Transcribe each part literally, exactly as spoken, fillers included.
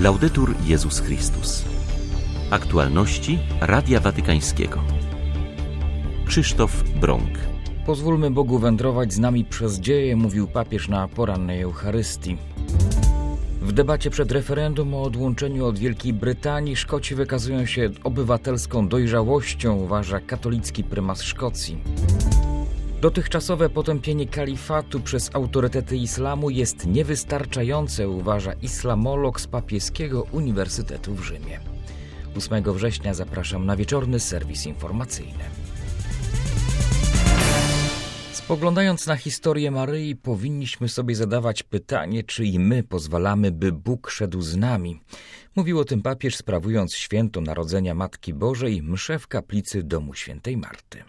Laudetur Jezus Chrystus. Aktualności Radia Watykańskiego. Krzysztof Brąk. Pozwólmy Bogu wędrować z nami przez dzieje, mówił papież na porannej Eucharystii. W debacie przed referendum o odłączeniu od Wielkiej Brytanii Szkoci wykazują się obywatelską dojrzałością, uważa katolicki prymas Szkocji. Dotychczasowe potępienie kalifatu przez autorytety islamu jest niewystarczające, uważa islamolog z Papieskiego Uniwersytetu w Rzymie. ósmego września zapraszam na wieczorny serwis informacyjny. Spoglądając na historię Maryi, powinniśmy sobie zadawać pytanie, czy i my pozwalamy, by Bóg szedł z nami. Mówił o tym papież, sprawując święto Narodzenia Matki Bożej, mszę w kaplicy Domu Świętej Marty.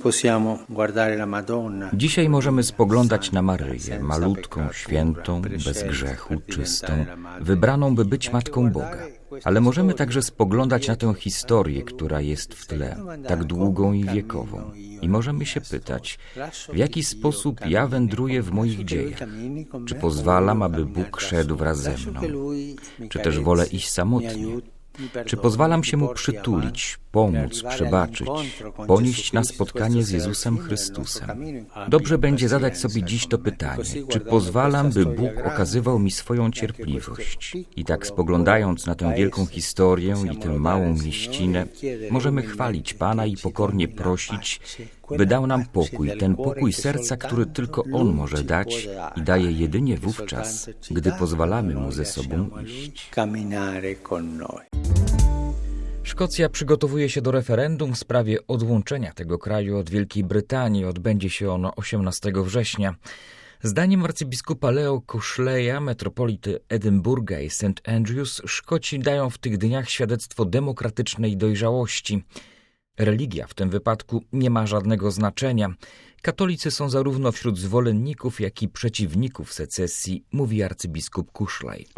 Dzisiaj możemy spoglądać na Maryję, malutką, świętą, bez grzechu, czystą, wybraną, by być Matką Boga. Ale możemy także spoglądać na tę historię, która jest w tle, tak długą i wiekową. I możemy się pytać, w jaki sposób ja wędruję w moich dziejach? Czy pozwalam, aby Bóg szedł wraz ze mną? Czy też wolę iść samotnie? Czy pozwalam się Mu przytulić, pomóc, przebaczyć, ponieść na spotkanie z Jezusem Chrystusem? Dobrze będzie zadać sobie dziś to pytanie, czy pozwalam, by Bóg okazywał mi swoją cierpliwość? I tak spoglądając na tę wielką historię i tę małą mieścinę, możemy chwalić Pana i pokornie prosić, by dał nam pokój, ten pokój serca, który tylko On może dać i daje jedynie wówczas, gdy pozwalamy Mu ze sobą iść. Szkocja przygotowuje się do referendum w sprawie odłączenia tego kraju od Wielkiej Brytanii. Odbędzie się ono osiemnastego września. Zdaniem arcybiskupa Leo Cushleya, metropolity Edynburga i Saint Andrews, Szkoci dają w tych dniach świadectwo demokratycznej dojrzałości. Religia w tym wypadku nie ma żadnego znaczenia. Katolicy są zarówno wśród zwolenników, jak i przeciwników secesji, mówi arcybiskup Cushley.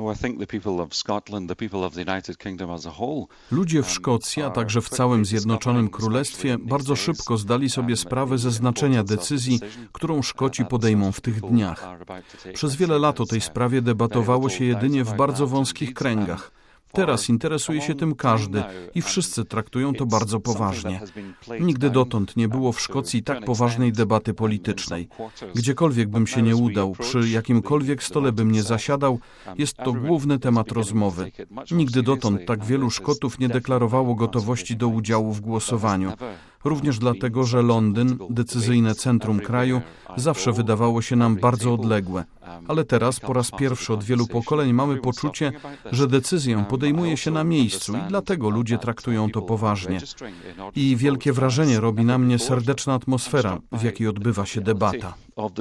Ludzie w Szkocji, a także w całym Zjednoczonym Królestwie bardzo szybko zdali sobie sprawę ze znaczenia decyzji, którą Szkoci podejmą w tych dniach. Przez wiele lat o tej sprawie debatowało się jedynie w bardzo wąskich kręgach. Teraz interesuje się tym każdy i wszyscy traktują to bardzo poważnie. Nigdy dotąd nie było w Szkocji tak poważnej debaty politycznej. Gdziekolwiek bym się nie udał, przy jakimkolwiek stole bym nie zasiadał, jest to główny temat rozmowy. Nigdy dotąd tak wielu Szkotów nie deklarowało gotowości do udziału w głosowaniu. Również dlatego, że Londyn, decyzyjne centrum kraju, zawsze wydawało się nam bardzo odległe. Ale teraz po raz pierwszy od wielu pokoleń mamy poczucie, że decyzję podejmuje się na miejscu i dlatego ludzie traktują to poważnie. I wielkie wrażenie robi na mnie serdeczna atmosfera, w jakiej odbywa się debata.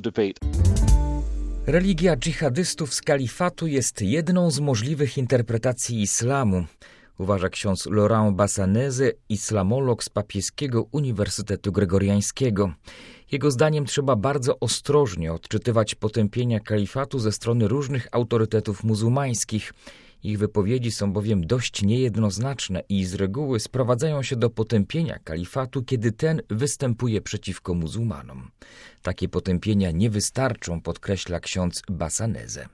Religia dżihadystów z kalifatu jest jedną z możliwych interpretacji islamu, uważa ksiądz Laurent Bassanese, islamolog z Papieskiego Uniwersytetu Gregoriańskiego. Jego zdaniem trzeba bardzo ostrożnie odczytywać potępienia kalifatu ze strony różnych autorytetów muzułmańskich. Ich wypowiedzi są bowiem dość niejednoznaczne i z reguły sprowadzają się do potępienia kalifatu, kiedy ten występuje przeciwko muzułmanom. Takie potępienia nie wystarczą, podkreśla ksiądz Bassanese.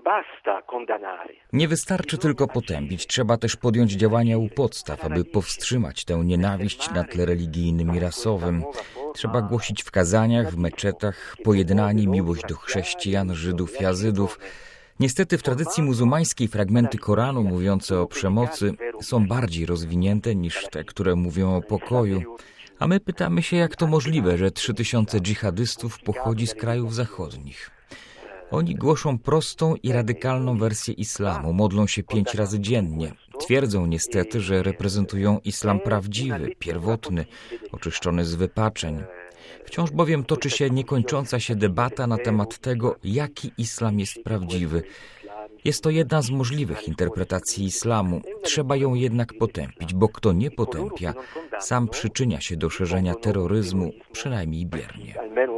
Nie wystarczy tylko potępić, trzeba też podjąć działania u podstaw, aby powstrzymać tę nienawiść na tle religijnym i rasowym. Trzeba głosić w kazaniach, w meczetach pojednanie, miłość do chrześcijan, Żydów i Azydów. Niestety w tradycji muzułmańskiej fragmenty Koranu mówiące o przemocy są bardziej rozwinięte niż te, które mówią o pokoju. A my pytamy się, jak to możliwe, że trzy tysiące dżihadystów pochodzi z krajów zachodnich. Oni głoszą prostą i radykalną wersję islamu, modlą się pięć razy dziennie. Twierdzą niestety, że reprezentują islam prawdziwy, pierwotny, oczyszczony z wypaczeń. Wciąż bowiem toczy się niekończąca się debata na temat tego, jaki islam jest prawdziwy. Jest to jedna z możliwych interpretacji islamu. Trzeba ją jednak potępić, bo kto nie potępia, sam przyczynia się do szerzenia terroryzmu, przynajmniej biernie.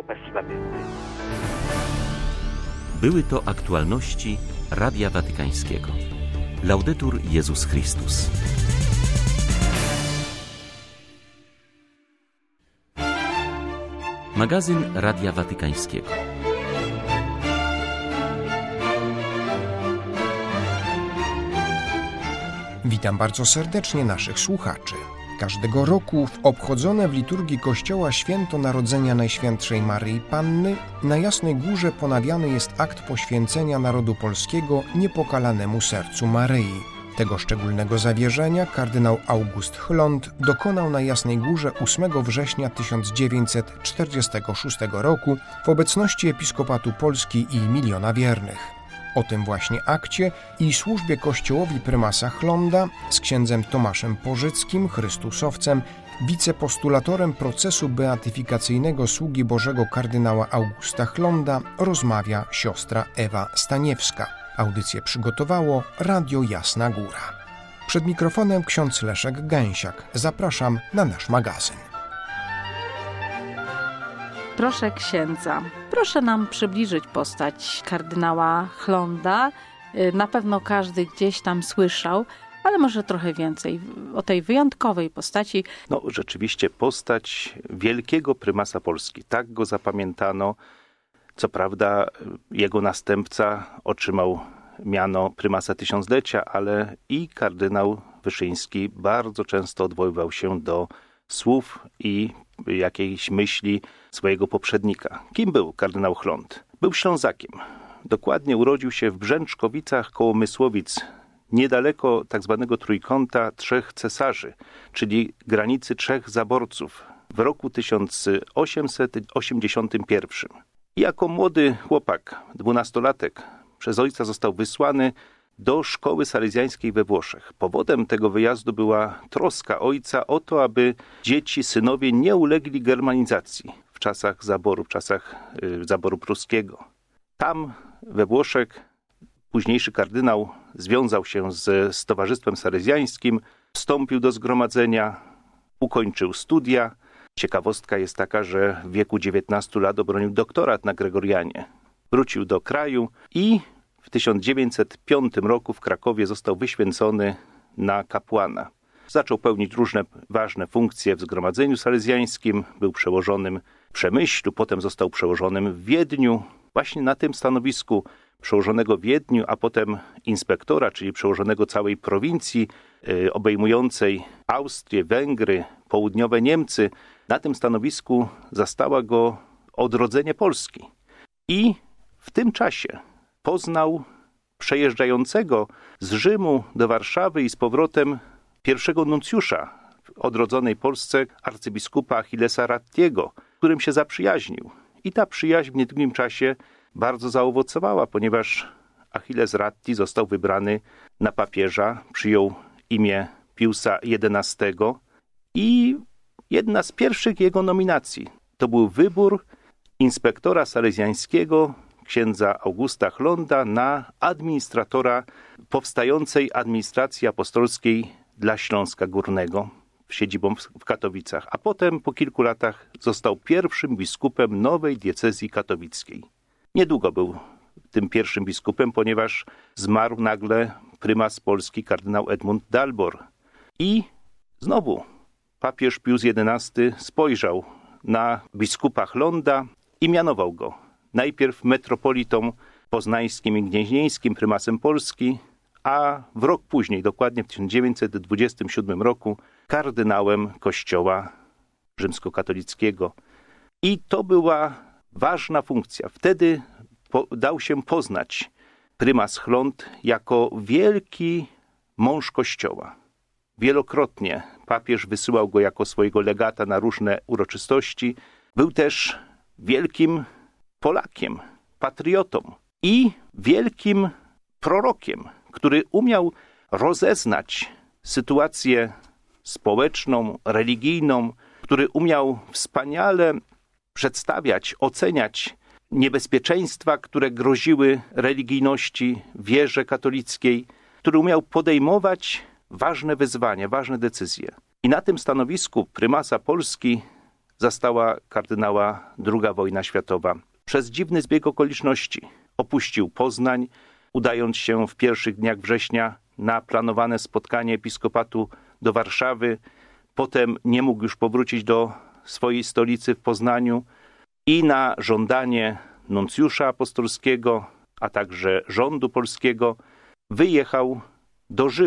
Były to aktualności Radia Watykańskiego. Laudetur Jezus Chrystus. Magazyn Radia Watykańskiego. Witam bardzo serdecznie naszych słuchaczy. Każdego roku w obchodzone w liturgii Kościoła święto Narodzenia Najświętszej Maryi Panny na Jasnej Górze ponawiany jest akt poświęcenia narodu polskiego niepokalanemu sercu Maryi. Tego szczególnego zawierzenia kardynał August Chlond dokonał na Jasnej Górze ósmego września tysiąc dziewięćset czterdziestego szóstego roku w obecności Episkopatu Polski i miliona wiernych. O tym właśnie akcie i służbie Kościołowi prymasa Chlonda z księdzem Tomaszem Pożyckim, chrystusowcem, wicepostulatorem procesu beatyfikacyjnego sługi Bożego kardynała Augusta Chlonda rozmawia siostra Ewa Staniewska. Audycję przygotowało Radio Jasna Góra. Przed mikrofonem ksiądz Leszek Gęsiak. Zapraszam na nasz magazyn. Proszę księdza, proszę nam przybliżyć postać kardynała Chlonda. Na pewno każdy gdzieś tam słyszał, ale może trochę więcej o tej wyjątkowej postaci. No rzeczywiście postać wielkiego prymasa Polski. Tak go zapamiętano. Co prawda jego następca otrzymał miano prymasa tysiąclecia, ale i kardynał Wyszyński bardzo często odwoływał się do słów i jakiejś myśli swojego poprzednika. Kim był kardynał Chlond? Był Ślązakiem. Dokładnie urodził się w Brzęczkowicach koło Mysłowic, niedaleko tak zwanego trójkąta trzech cesarzy, czyli granicy trzech zaborców w roku tysiąc osiemset osiemdziesiątym pierwszym. I jako młody chłopak, dwunastolatek, przez ojca został wysłany do szkoły salezjańskiej we Włoszech. Powodem tego wyjazdu była troska ojca o to, aby dzieci, synowie nie ulegli germanizacji w czasach zaboru, w czasach y, zaboru pruskiego. Tam we Włoszech późniejszy kardynał związał się z, z Towarzystwem Salezjańskim, wstąpił do zgromadzenia, ukończył studia. Ciekawostka jest taka, że w wieku dziewiętnastu lat obronił doktorat na Gregorianie. Wrócił do kraju i w tysiąc dziewięćset piątym roku w Krakowie został wyświęcony na kapłana. Zaczął pełnić różne ważne funkcje w Zgromadzeniu Salezjańskim, był przełożonym w Przemyślu, potem został przełożonym w Wiedniu. Właśnie na tym stanowisku przełożonego w Wiedniu, a potem inspektora, czyli przełożonego całej prowincji yy, obejmującej Austrię, Węgry, południowe Niemcy, na tym stanowisku zastała go odrodzenie Polski. I w tym czasie poznał przejeżdżającego z Rzymu do Warszawy i z powrotem pierwszego nuncjusza w odrodzonej Polsce, arcybiskupa Achillesa Rattiego, z którym się zaprzyjaźnił. I ta przyjaźń w niedługim czasie bardzo zaowocowała, ponieważ Achilles Ratti został wybrany na papieża, przyjął imię Piusa jedenastego i jedna z pierwszych jego nominacji to był wybór inspektora salezjańskiego księdza Augusta Chlonda na administratora powstającej administracji apostolskiej dla Śląska Górnego z siedzibą w Katowicach, a potem po kilku latach został pierwszym biskupem nowej diecezji katowickiej. Niedługo był tym pierwszym biskupem, ponieważ zmarł nagle prymas Polski kardynał Edmund Dalbor. I znowu papież Pius jedenasty spojrzał na biskupa Chlonda i mianował go najpierw metropolitą poznańskim i gnieźnieńskim, prymasem Polski, a w rok później, dokładnie w tysiąc dziewięćset dwudziestym siódmym roku, kardynałem Kościoła rzymskokatolickiego. I to była ważna funkcja. Wtedy po, dał się poznać prymas Chlond jako wielki mąż Kościoła. Wielokrotnie papież wysyłał go jako swojego legata na różne uroczystości. Był też wielkim Polakiem, patriotą i wielkim prorokiem, który umiał rozeznać sytuację społeczną, religijną, który umiał wspaniale przedstawiać, oceniać niebezpieczeństwa, które groziły religijności, wierze katolickiej, który umiał podejmować ważne wyzwania, ważne decyzje. I na tym stanowisku prymasa Polski zastała kardynała druga wojna światowa. Przez dziwny zbieg okoliczności opuścił Poznań, udając się w pierwszych dniach września na planowane spotkanie episkopatu do Warszawy. Potem nie mógł już powrócić do swojej stolicy w Poznaniu i na żądanie nuncjusza apostolskiego, a także rządu polskiego wyjechał do Rzymu,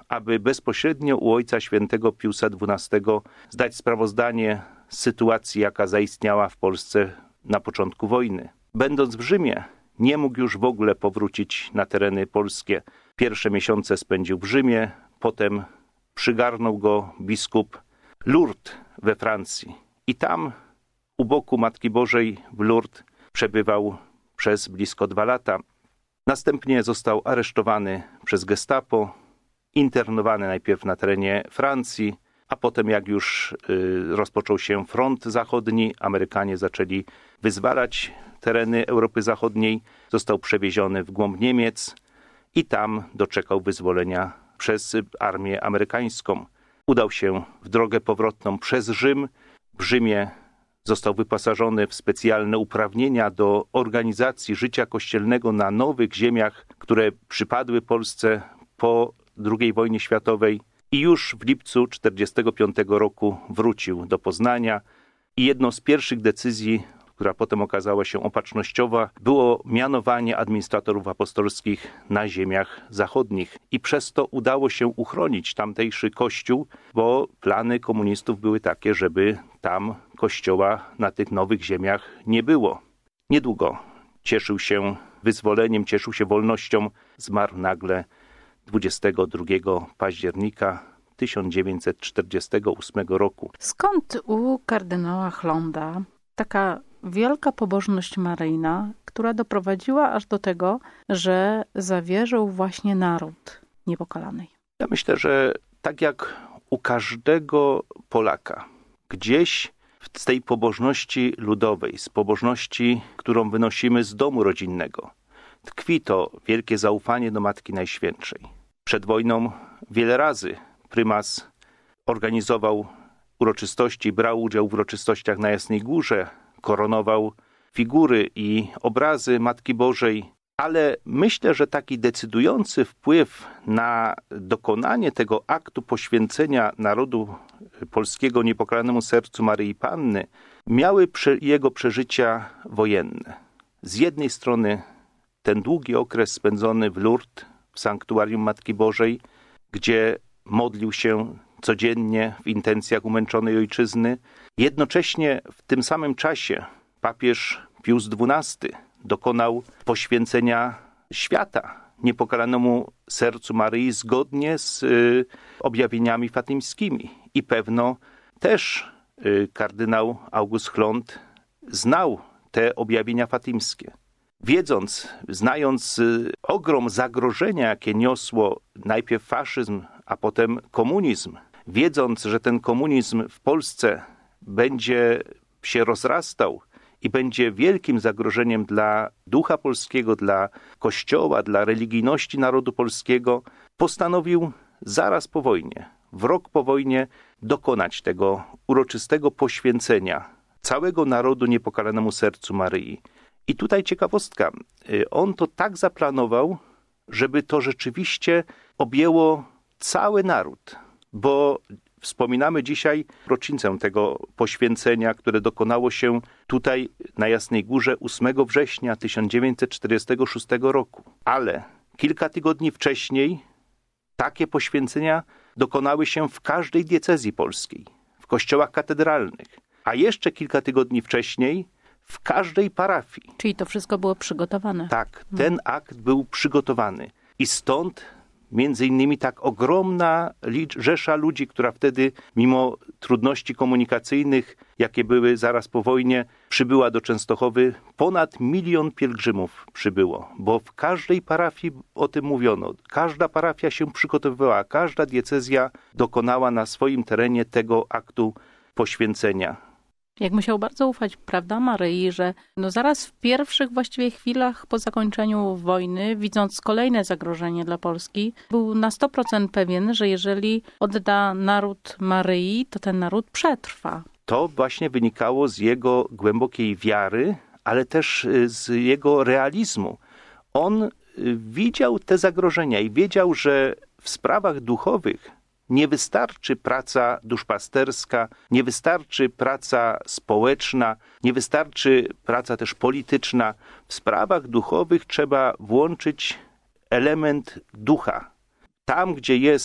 aby bezpośrednio u Ojca Świętego Piusa dwunastego zdać sprawozdanie z sytuacji, jaka zaistniała w Polsce na początku wojny. Będąc w Rzymie, nie mógł już w ogóle powrócić na tereny polskie. Pierwsze miesiące spędził w Rzymie, potem przygarnął go biskup Lourdes we Francji. I tam u boku Matki Bożej w Lourdes przebywał przez blisko dwa lata. Następnie został aresztowany przez gestapo, internowany najpierw na terenie Francji, a potem jak już y, rozpoczął się front zachodni, Amerykanie zaczęli wyzwalać tereny Europy Zachodniej, został przewieziony w głąb Niemiec i tam doczekał wyzwolenia przez armię amerykańską. Udał się w drogę powrotną przez Rzym. W Rzymie został wyposażony w specjalne uprawnienia do organizacji życia kościelnego na nowych ziemiach, które przypadły Polsce po drugiej wojnie światowej. I już w lipcu tysiąc dziewięćset czterdziestego piątego roku wrócił do Poznania i jedną z pierwszych decyzji, która potem okazała się opatrznościowa, było mianowanie administratorów apostolskich na ziemiach zachodnich. I przez to udało się uchronić tamtejszy kościół, bo plany komunistów były takie, żeby tam kościoła na tych nowych ziemiach nie było. Niedługo cieszył się wyzwoleniem, cieszył się wolnością, zmarł nagle dwudziestego drugiego października tysiąc dziewięćset czterdziestego ósmego roku. Skąd u kardynała Chlonda taka wielka pobożność maryjna, która doprowadziła aż do tego, że zawierzył właśnie naród niepokalanej? Ja myślę, że tak jak u każdego Polaka, gdzieś z tej pobożności ludowej, z pobożności, którą wynosimy z domu rodzinnego, tkwi to wielkie zaufanie do Matki Najświętszej. Przed wojną wiele razy prymas organizował uroczystości, brał udział w uroczystościach na Jasnej Górze, koronował figury i obrazy Matki Bożej, ale myślę, że taki decydujący wpływ na dokonanie tego aktu poświęcenia narodu polskiego niepokalanemu sercu Maryi Panny miały jego przeżycia wojenne. Z jednej strony ten długi okres spędzony w Lourdes, w sanktuarium Matki Bożej, gdzie modlił się codziennie w intencjach umęczonej ojczyzny. Jednocześnie w tym samym czasie papież Pius dwunasty dokonał poświęcenia świata niepokalanemu sercu Maryi zgodnie z y, objawieniami fatimskimi. I pewno też y, kardynał August Chlond znał te objawienia fatimskie. Wiedząc, znając y, ogrom zagrożenia, jakie niosło najpierw faszyzm, a potem komunizm, wiedząc, że ten komunizm w Polsce będzie się rozrastał i będzie wielkim zagrożeniem dla ducha polskiego, dla Kościoła, dla religijności narodu polskiego, postanowił zaraz po wojnie, w rok po wojnie, dokonać tego uroczystego poświęcenia całego narodu niepokalanemu sercu Maryi. I tutaj ciekawostka, on to tak zaplanował, żeby to rzeczywiście objęło cały naród, bo wspominamy dzisiaj rocznicę tego poświęcenia, które dokonało się tutaj na Jasnej Górze ósmego września tysiąc dziewięćset czterdziestego szóstego roku. Ale kilka tygodni wcześniej takie poświęcenia dokonały się w każdej diecezji polskiej, w kościołach katedralnych, a jeszcze kilka tygodni wcześniej w każdej parafii. Czyli to wszystko było przygotowane. Tak, ten akt był przygotowany. I stąd między innymi tak ogromna rzesza ludzi, która wtedy mimo trudności komunikacyjnych, jakie były zaraz po wojnie, przybyła do Częstochowy. Ponad milion pielgrzymów przybyło, bo w każdej parafii o tym mówiono. Każda parafia się przygotowywała, każda diecezja dokonała na swoim terenie tego aktu poświęcenia. Jak musiał bardzo ufać, prawda, Maryi, że no zaraz w pierwszych właściwie chwilach po zakończeniu wojny, widząc kolejne zagrożenie dla Polski, był na sto procent pewien, że jeżeli odda naród Maryi, to ten naród przetrwa. To właśnie wynikało z jego głębokiej wiary, ale też z jego realizmu. On widział te zagrożenia i wiedział, że w sprawach duchowych nie wystarczy praca duszpasterska, nie wystarczy praca społeczna, nie wystarczy praca też polityczna. W sprawach duchowych trzeba włączyć element ducha. Tam, gdzie jest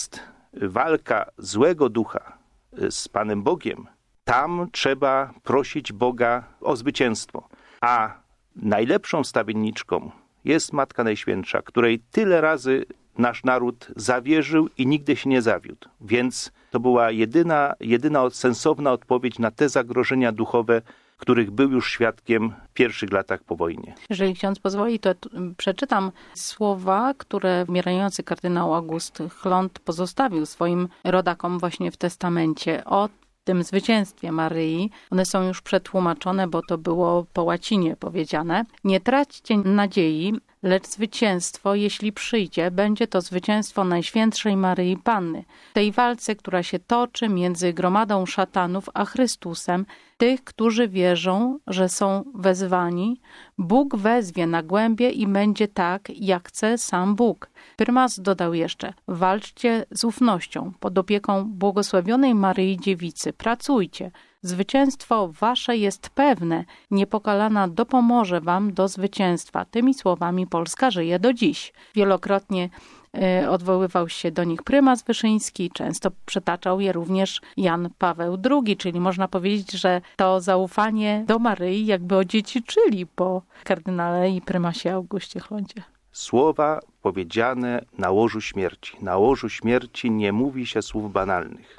walka złego ducha z Panem Bogiem, tam trzeba prosić Boga o zwycięstwo. A najlepszą stawienniczką jest Matka Najświętsza, której tyle razy nasz naród zawierzył i nigdy się nie zawiódł. Więc to była jedyna, jedyna sensowna odpowiedź na te zagrożenia duchowe, których był już świadkiem w pierwszych latach po wojnie. Jeżeli ksiądz pozwoli, to przeczytam słowa, które umierający kardynał August Chlond pozostawił swoim rodakom właśnie w testamencie o tym zwycięstwie Maryi. One są już przetłumaczone, bo to było po łacinie powiedziane. Nie traćcie nadziei, lecz zwycięstwo, jeśli przyjdzie, będzie to zwycięstwo Najświętszej Maryi Panny. W tej walce, która się toczy między gromadą szatanów a Chrystusem, tych, którzy wierzą, że są wezwani, Bóg wezwie na głębie i będzie tak, jak chce sam Bóg. Prymas dodał jeszcze: walczcie z ufnością, pod opieką błogosławionej Maryi Dziewicy, pracujcie. Zwycięstwo wasze jest pewne, niepokalana dopomoże wam do zwycięstwa. Tymi słowami Polska żyje do dziś. Wielokrotnie y, odwoływał się do nich prymas Wyszyński, często przytaczał je również Jan Paweł drugi, czyli można powiedzieć, że to zaufanie do Maryi jakby odziedziczyli po kardynale i prymasie Augustie Chlondzie. Słowa powiedziane na łożu śmierci. Na łożu śmierci nie mówi się słów banalnych.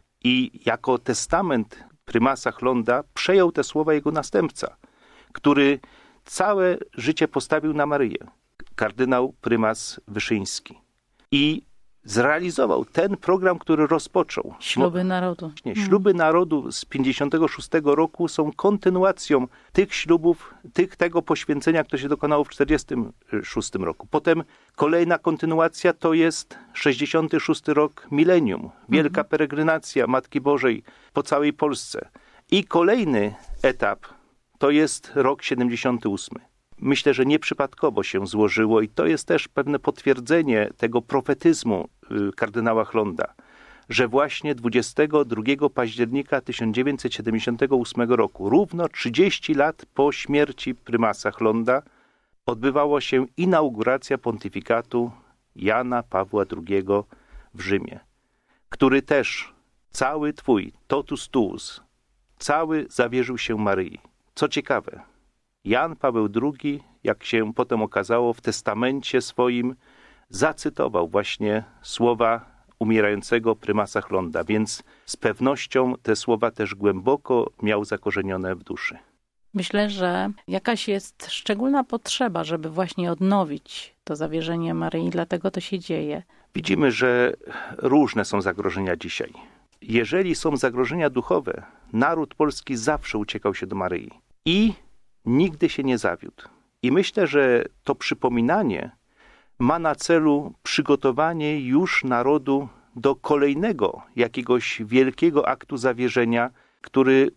I jako testament prymasa Chlonda przejął te słowa jego następca, który całe życie postawił na Maryję, kardynał prymas Wyszyński. I zrealizował ten program, który rozpoczął. Śluby Narodu. Nie, Śluby Narodu z pięćdziesiątego szóstego roku są kontynuacją tych ślubów, tych, tego poświęcenia, które się dokonało w czterdziestym szóstym roku. Potem kolejna kontynuacja to jest sześćdziesiąty szósty rok milenium. Wielka mhm. peregrinacja Matki Bożej po całej Polsce. I kolejny etap to jest rok siedemdziesiąty ósmy. Myślę, że nieprzypadkowo się złożyło i to jest też pewne potwierdzenie tego profetyzmu kardynała Chlonda, że właśnie dwudziestego drugiego października tysiąc dziewięćset siedemdziesiątego ósmego roku, równo trzydzieści lat po śmierci prymasa Chlonda, odbywała się inauguracja pontyfikatu Jana Pawła drugiego w Rzymie, który też cały twój totus tuus, cały zawierzył się Maryi. Co ciekawe, Jan Paweł drugi, jak się potem okazało, w testamencie swoim zacytował właśnie słowa umierającego prymasa Chlonda, więc z pewnością te słowa też głęboko miał zakorzenione w duszy. Myślę, że jakaś jest szczególna potrzeba, żeby właśnie odnowić to zawierzenie Maryi, dlatego to się dzieje. Widzimy, że różne są zagrożenia dzisiaj. Jeżeli są zagrożenia duchowe, naród polski zawsze uciekał się do Maryi i nigdy się nie zawiódł. I myślę, że to przypominanie ma na celu przygotowanie już narodu do kolejnego jakiegoś wielkiego aktu zawierzenia, który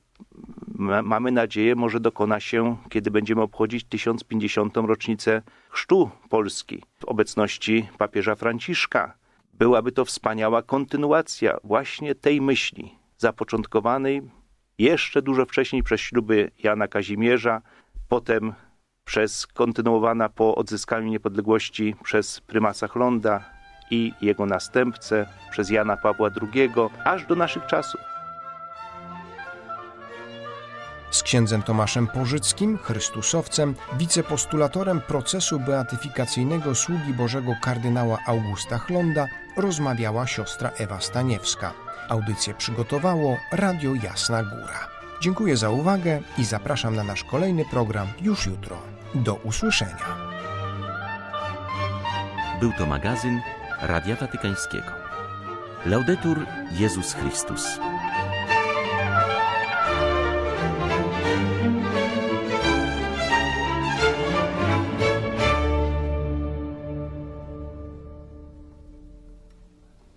mamy nadzieję może dokona się, kiedy będziemy obchodzić tysiąc pięćdziesiątą rocznicę chrztu Polski w obecności papieża Franciszka. Byłaby to wspaniała kontynuacja właśnie tej myśli zapoczątkowanej jeszcze dużo wcześniej przez śluby Jana Kazimierza, potem przez kontynuowana po odzyskaniu niepodległości przez prymasa Chlonda i jego następcę, przez Jana Pawła drugiego, aż do naszych czasów. Z księdzem Tomaszem Pożyckim, chrystusowcem, wicepostulatorem procesu beatyfikacyjnego sługi Bożego kardynała Augusta Chlonda, rozmawiała siostra Ewa Staniewska. Audycję przygotowało Radio Jasna Góra. Dziękuję za uwagę i zapraszam na nasz kolejny program już jutro. Do usłyszenia. Był to magazyn Radia Watykańskiego. Laudetur Jezus Chrystus.